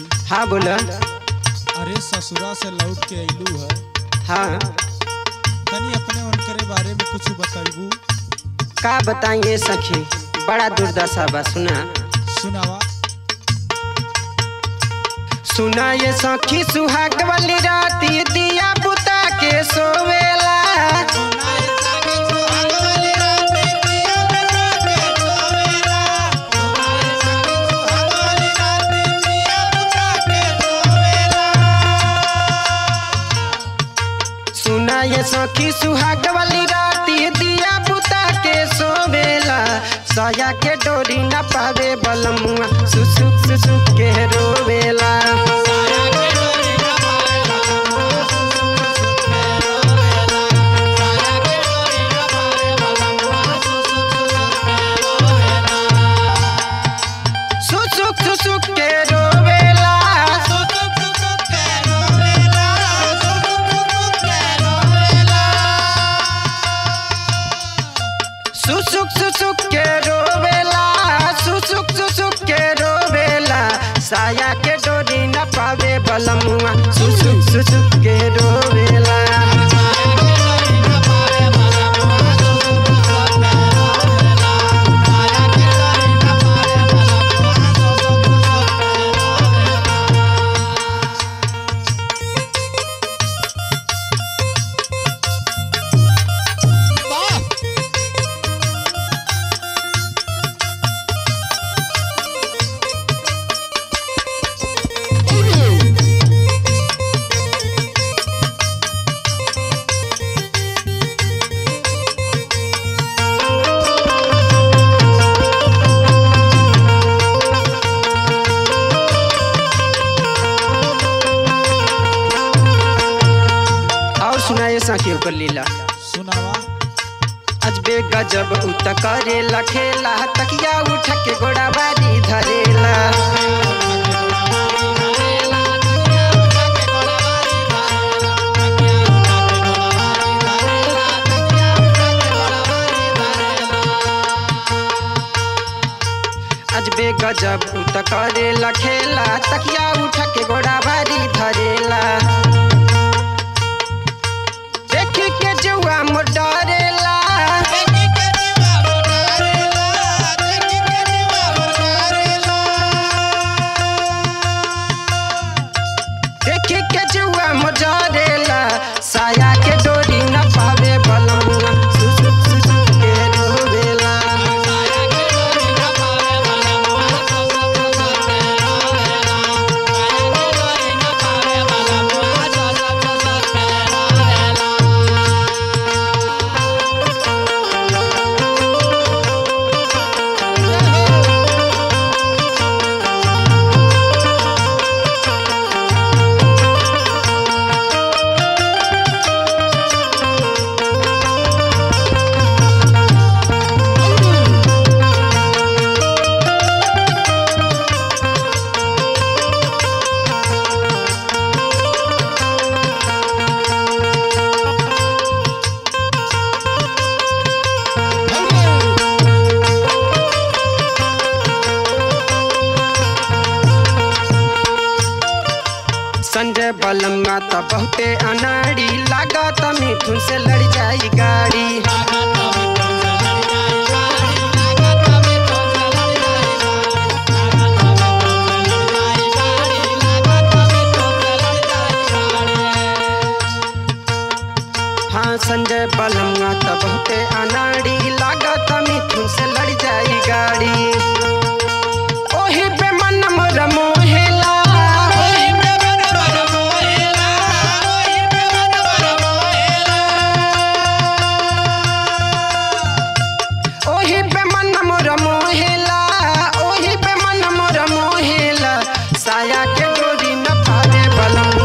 हाँ बोला। अरे ससुरा से लौट के अइलू है। हाँ तनी अपने उनकरे बारे में कुछ बताइबू। का बताइए सखी, बड़ा दुर्दशा बा। सुनावा। सुना ये सखी, सुहाग वाली राती दिया बुता के सोवेला। सुना ये सखी, सुहाग वाली राती दिया बुता के सोवेला। साया के डोरी न पावे बलमुआ, सुसुक सुसुक के रोवेला। सुसुक सुसुक के रोवेला। सुसुक सुसुक के रोवेला। सुसुक सुसुक के रोवेला। साया के डोरी न पावे बलमुआ, सुसुक सुसुक के रोवेला। सुनाए सखी ओकर लीला। सुनावा। अजबे गजब उत करेला खेला, तकिया उठ के गोड़ा बारी धरेला। अजबे गजब उत करेला खेला, तकिया उठ के गोड़ा बारी धरेला। देखी के जुआ मोर डरेला। देखी के जुआ मोर डरेला। साया के डोरी न पावे बलमुआ, सुसुक सुसुक के रोवेला। संजय बलम्मा त बहुते अनाड़ी, लागत मिथुन से लड़ जाई गाड़ी। हाँ संजय बलम्मा त बहुते अनाड़ी, लागत मिथुन से लड़ जाई गाड़ी। ओही पे मन मोर मोहेला। ओही पे मन मोर मोहेला। ओही पे मन मोर मोहेला। साया के डोरी न पावे बलमुआ।